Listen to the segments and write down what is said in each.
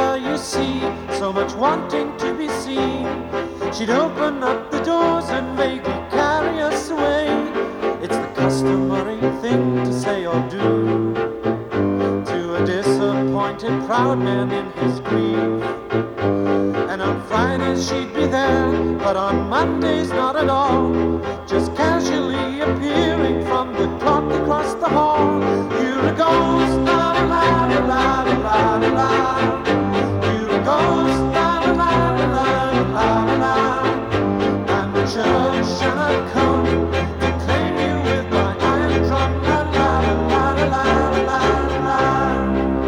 her, you see, so much wanting to be seen. She'd open up the doors and vaguely carry us away. It's the customary thing to say or do to a disappointed proud man in his grief. And on Fridays she'd be there, but on Mondays not at all, just casually appearing from the clock across the hall. Here it goes, la la la la la la la la. Here it goes, la la la la la la la. And the church and I come to claim you with my iron drum, la la la la la la la la.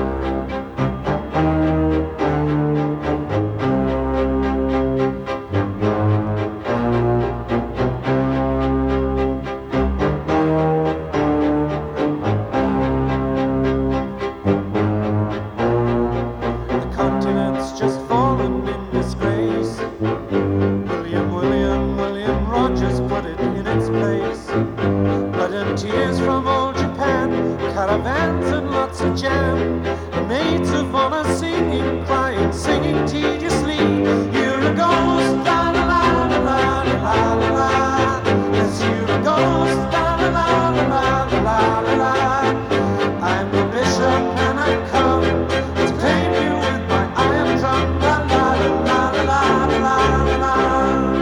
Tears from old Japan, caravans and lots of jam, and maids of honor singing, crying, singing tediously. Here it goes, la la la la la la la la. Yes, here it goes, la la la la la la la la. I'm the bishop and I come to claim you with my iron drum, la la la la la la la la.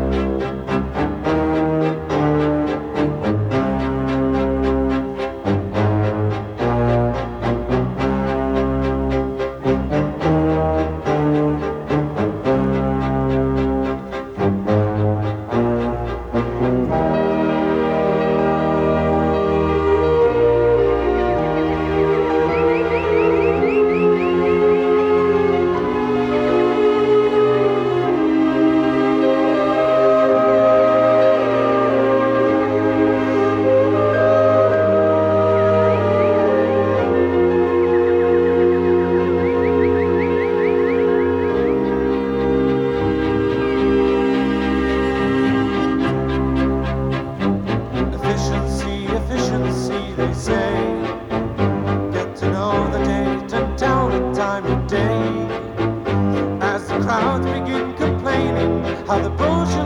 They say, get to know the date and tell the time of day. As the crowds begin complaining how the brochure